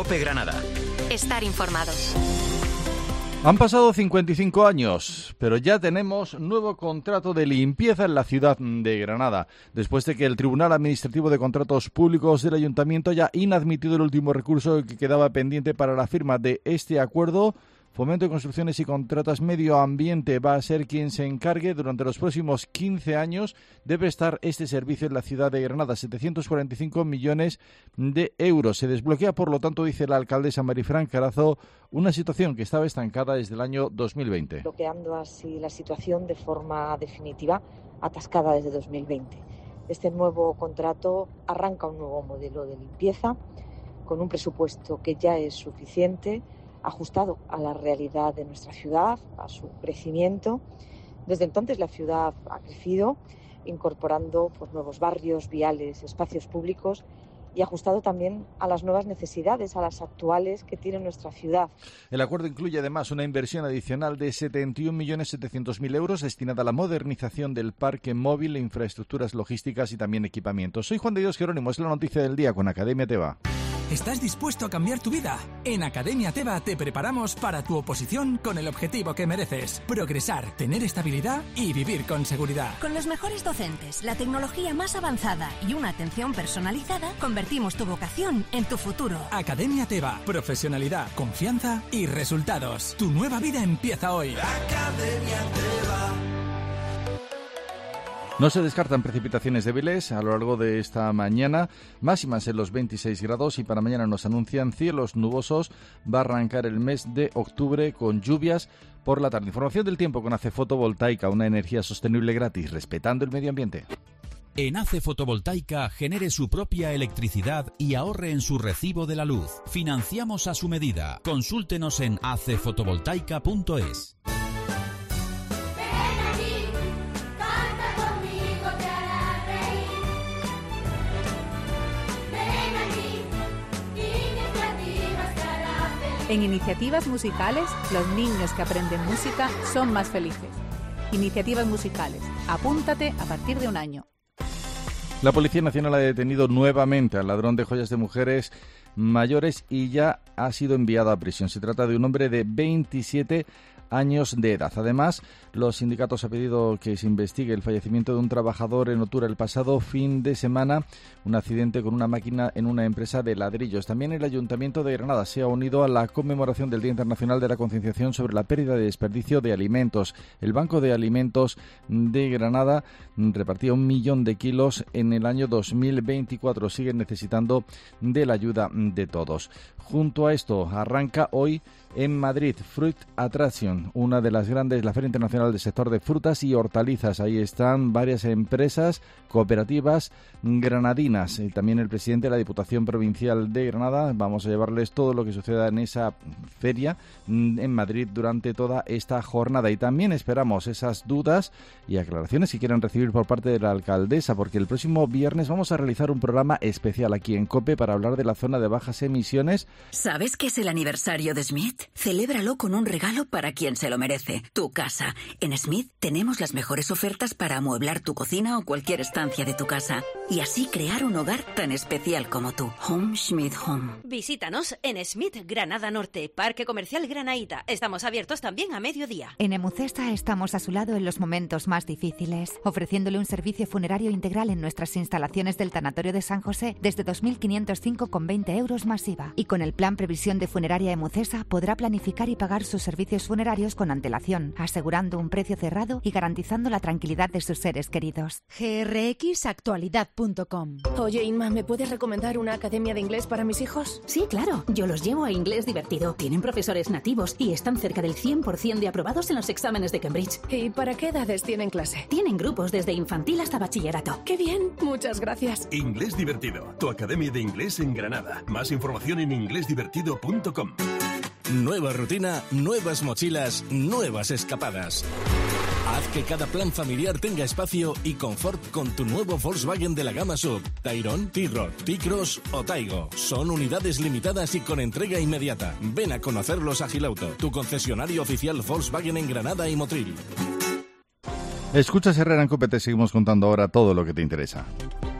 COPE Granada. Estar informados. Han pasado 55 años, pero ya tenemos nuevo contrato de limpieza en la ciudad de Granada, después de que el Tribunal Administrativo de Contratos Públicos del Ayuntamiento haya inadmitido el último recurso que quedaba pendiente para la firma de este acuerdo. Fomento de Construcciones y Contratas Medio Ambiente va a ser quien se encargue durante los próximos 15 años de prestar este servicio en la ciudad de Granada, 745 millones de euros. Se desbloquea, por lo tanto, dice la alcaldesa Marifran Carazo, una situación que estaba estancada desde el año 2020. Bloqueando así la situación de forma definitiva, atascada desde 2020. Este nuevo contrato arranca un nuevo modelo de limpieza con un presupuesto que ya es suficiente, ajustado a la realidad de nuestra ciudad, a su crecimiento. Desde entonces la ciudad ha crecido, incorporando nuevos barrios, viales, espacios públicos y ajustado también a las nuevas necesidades, a las actuales que tiene nuestra ciudad. El acuerdo incluye además una inversión adicional de 71.700.000 euros destinada a la modernización del parque móvil, infraestructuras logísticas y también equipamientos. Soy Juan de Dios Jerónimo, es la noticia del día con Academia Teva. ¿Estás dispuesto a cambiar tu vida? En Academia Teva te preparamos para tu oposición con el objetivo que mereces: progresar, tener estabilidad y vivir con seguridad. Con los mejores docentes, la tecnología más avanzada y una atención personalizada, convertimos tu vocación en tu futuro. Academia Teva, profesionalidad, confianza y resultados. Tu nueva vida empieza hoy. Academia Teva. No se descartan precipitaciones débiles a lo largo de esta mañana, máximas en los 26 grados y para mañana nos anuncian cielos nubosos. Va a arrancar el mes de octubre con lluvias por la tarde. Información del tiempo con ACE Fotovoltaica, una energía sostenible gratis, respetando el medio ambiente. En ACE Fotovoltaica genere su propia electricidad y ahorre en su recibo de la luz. Financiamos a su medida. Consúltenos en acefotovoltaica.es. En Iniciativas Musicales, los niños que aprenden música son más felices. Iniciativas Musicales. Apúntate a partir de 1 año. La Policía Nacional ha detenido nuevamente al ladrón de joyas de mujeres mayores y ya ha sido enviado a prisión. Se trata de un hombre de 27 años de edad. Además, los sindicatos han pedido que se investigue el fallecimiento de un trabajador en Otura el pasado fin de semana, un accidente con una máquina en una empresa de ladrillos. También el Ayuntamiento de Granada se ha unido a la conmemoración del Día Internacional de la Concienciación sobre la pérdida de desperdicio de alimentos. El Banco de Alimentos de Granada repartía 1 millón de kilos en el año 2024. Siguen necesitando de la ayuda de todos. Junto a esto, arranca hoy en Madrid Fruit Attraction, una de las grandes, la Feria Internacional del Sector de Frutas y Hortalizas. Ahí están varias empresas cooperativas granadinas y también el presidente de la Diputación Provincial de Granada. Vamos a llevarles todo lo que suceda en esa feria en Madrid durante toda esta jornada. Y también esperamos esas dudas y aclaraciones que quieran recibir por parte de la alcaldesa, porque el próximo viernes vamos a realizar un programa especial aquí en COPE para hablar de la zona de bajas emisiones. ¿Sabes que es el aniversario de Smith? Celébralo con un regalo para quien se lo merece, tu casa. En Smith tenemos las mejores ofertas para amueblar tu cocina o cualquier estancia de tu casa y así crear un hogar tan especial como tú. Home Smith Home. Visítanos en Smith Granada Norte, Parque Comercial Granaíta. Estamos abiertos también a mediodía. En Emucesa estamos a su lado en los momentos más difíciles, ofreciéndole un servicio funerario integral en nuestras instalaciones del Tanatorio de San José desde 2.505,20 euros más IVA. Y con el plan Previsión de Funeraria Emucesa podrá planificar y pagar sus servicios funerarios con antelación, asegurando un precio cerrado y garantizando la tranquilidad de sus seres queridos. grxactualidad.com. Oye, Inma, ¿me puedes recomendar una academia de inglés para mis hijos? Sí, claro. Yo los llevo a Inglés Divertido. Tienen profesores nativos y están cerca del 100% de aprobados en los exámenes de Cambridge. ¿Y para qué edades tienen clase? Tienen grupos desde infantil hasta bachillerato. ¡Qué bien! Muchas gracias. Inglés Divertido, tu academia de inglés en Granada. Más información en inglesdivertido.com. Nueva rutina, nuevas mochilas, nuevas escapadas. Haz que cada plan familiar tenga espacio y confort con tu nuevo Volkswagen de la gama SUV. Tayron, T-Roc, T-Cross o Taigo. Son unidades limitadas y con entrega inmediata. Ven a conocerlos a Gilauto, tu concesionario oficial Volkswagen en Granada y Motril. Escuchas Herrera en COPE, te seguimos contando ahora todo lo que te interesa.